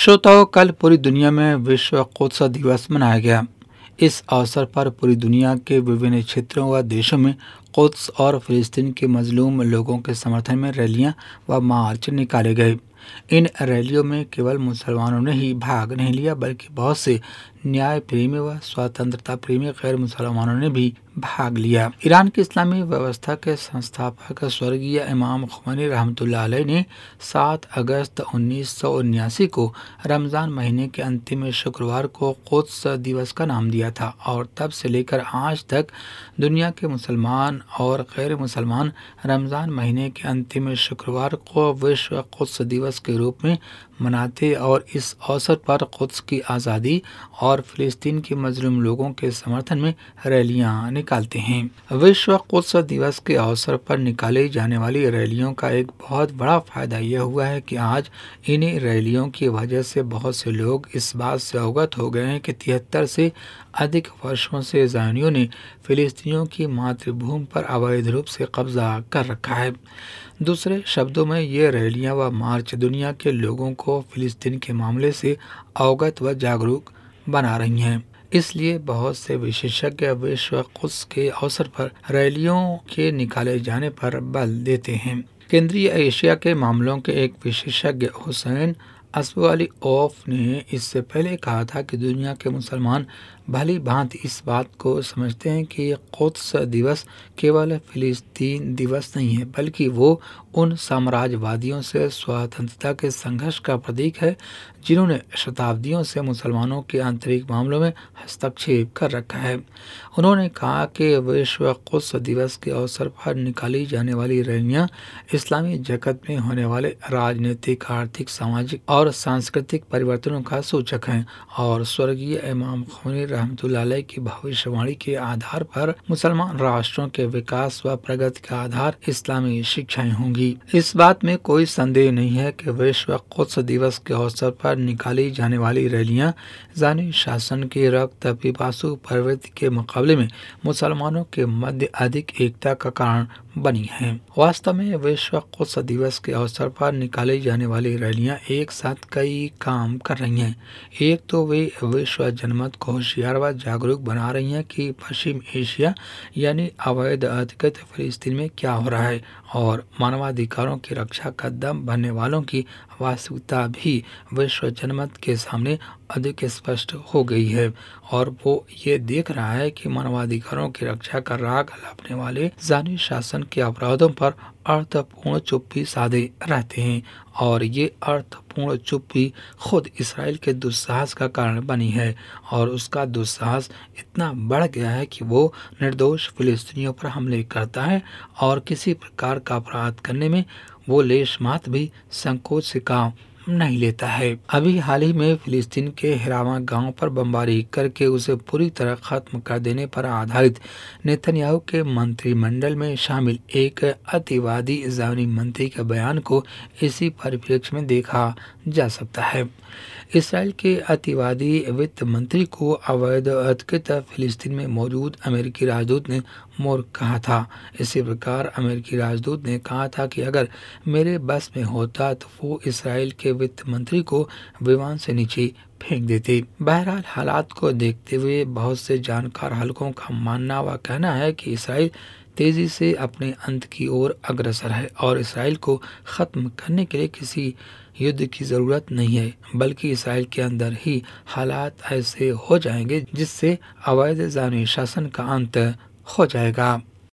श्रोताओं, कल पूरी दुनिया में विश्व कुद्स दिवस मनाया गया। इस अवसर पर पूरी दुनिया के विभिन्न क्षेत्रों व देशों में कुद्स और फिलिस्तीन के मजलूम लोगों के समर्थन में रैलियां व मार्च निकाले गए। इन रैलियों में केवल मुसलमानों ने ही भाग नहीं लिया, बल्कि बहुत से न्याय प्रेमी व स्वतंत्रता प्रेमी गैर मुसलमानों ने भी भाग लिया। ईरान की इस्लामी व्यवस्था के संस्थापक स्वर्गीय इमाम खुमैनी रहमतुल्लाह अलैह ने 7 अगस्त 1979 को रमज़ान महीने के अंतिम शुक्रवार को कुद्स दिवस का नाम दिया था, और तब से लेकर आज तक दुनिया के मुसलमान और गैर मुसलमान रमज़ान महीने के अंतिम शुक्रवार को विश्व कुद्स दिवस के रूप में मनाते और इस अवसर पर कुद्स की आज़ादी और फिलिस्तीन के मजलूम लोगों के समर्थन में रैलियां निकालते हैं। विश्व कुद्स दिवस के अवसर पर निकाली जाने वाली रैलियों का एक बहुत बड़ा फायदा यह हुआ है कि आज इन्हीं रैलियों की वजह से बहुत से लोग इस बात से अवगत हो गए हैं कि 73 से अधिक वर्षों से ज़ायनियों ने फिलिस्तीनियों की मातृभूमि पर अवैध रूप से कब्जा कर रखा है। दूसरे शब्दों में, ये रैलियां व मार्च दुनिया के लोगों को फिलिस्तीन के मामले से अवगत व जागरूक बना रही हैं। इसलिए बहुत से विशेषज्ञ विश्व कुद्स के अवसर पर रैलियों के निकाले जाने पर बल देते हैं। केंद्रीय एशिया के मामलों के एक विशेषज्ञ हुसैन असवाली औफ ने इससे पहले कहा था कि दुनिया के मुसलमान भली भांति इस बात को समझते हैं कि ये कुद्स दिवस केवल फिलिस्तीन दिवस नहीं है, बल्कि वो उन साम्राज्यवादियों से स्वतंत्रता के संघर्ष का प्रतीक है जिन्होंने शताब्दियों से मुसलमानों के आंतरिक मामलों में हस्तक्षेप कर रखा है। उन्होंने कहा कि विश्व कुद्स दिवस के अवसर पर निकाली जाने वाली रैलियां इस्लामी जगत में होने वाले राजनीतिक, आर्थिक, सामाजिक और सांस्कृतिक परिवर्तनों का सूचक हैं, और स्वर्गीय इमाम खुमैनी रहमतुल्लाह अलैह की भविष्यवाणी के आधार पर मुसलमान राष्ट्रों के विकास व प्रगति का आधार इस्लामी शिक्षाएं होंगी। इस बात में कोई संदेह नहीं है कि विश्व कुद्स दिवस के अवसर पर निकाली जाने वाली रैलियां ज़ानी शासन की रक्त पिपासु प्रवृत्ति के मुकाबले में मुसलमानों के मध्य अधिक एकता का कारण बनी हैं। वास्तव में विश्व कुद्स दिवस के अवसर पर निकाली जाने वाली रैलियां एक साथ कई काम कर रही हैं। एक तो वे विश्व जनमत को होशियार व जागरूक बना रही हैं कि पश्चिम एशिया यानी अवैध अधिकृत फिलिस्तीन में क्या हो रहा है, और मानवाधिकारों की रक्षा का दम भरने वालों की वास्तविकता भी विश्व जनमत के सामने अधिक स्पष्ट हो गई है, और वो ये देख रहा है कि मानवाधिकारों की रक्षा का राग हलापने वाले ज़ानी शासन के अपराधों पर अर्थपूर्ण चुप्पी साधे रहते हैं, और ये अर्थपूर्ण चुप्पी खुद इसराइल के दुस्साहस का कारण बनी है, और उसका दुस्साहस इतना बढ़ गया है कि वो निर्दोष फिलिस्तीनियों पर हमले करता है, और किसी प्रकार का अपराध करने में वो लेश मात्र भी संकोच से काम नहीं लेता है। अभी हाल ही में फिलिस्तीन के हिरावा गांव पर बमबारी करके उसे पूरी तरह खत्म कर देने पर आधारित नेतन्याहू के मंत्रिमंडल में शामिल एक अतिवादी इस्राएली मंत्री के बयान को इसी परिप्रेक्ष्य में देखा जा सकता है। इसराइल के अतिवादी वित्त मंत्री को अवैध अधिकृत फिलिस्तीन में मौजूद अमेरिकी राजदूत ने मूर्ख कहा था। इसी प्रकार अमेरिकी राजदूत ने कहा था कि अगर मेरे बस में होता तो वो इसराइल के वित्त मंत्री को विमान से नीचे फेंक देते। बहरहाल, हालात को देखते हुए बहुत से जानकार हलकों का मानना व कहना है कि इसराइल तेजी से अपने अंत की ओर अग्रसर है, और इसराइल को ख़त्म करने के लिए किसी युद्ध की ज़रूरत नहीं है, बल्कि इसराइल के अंदर ही हालात ऐसे हो जाएंगे जिससे अवैध ज़ानी शासन का अंत हो जाएगा।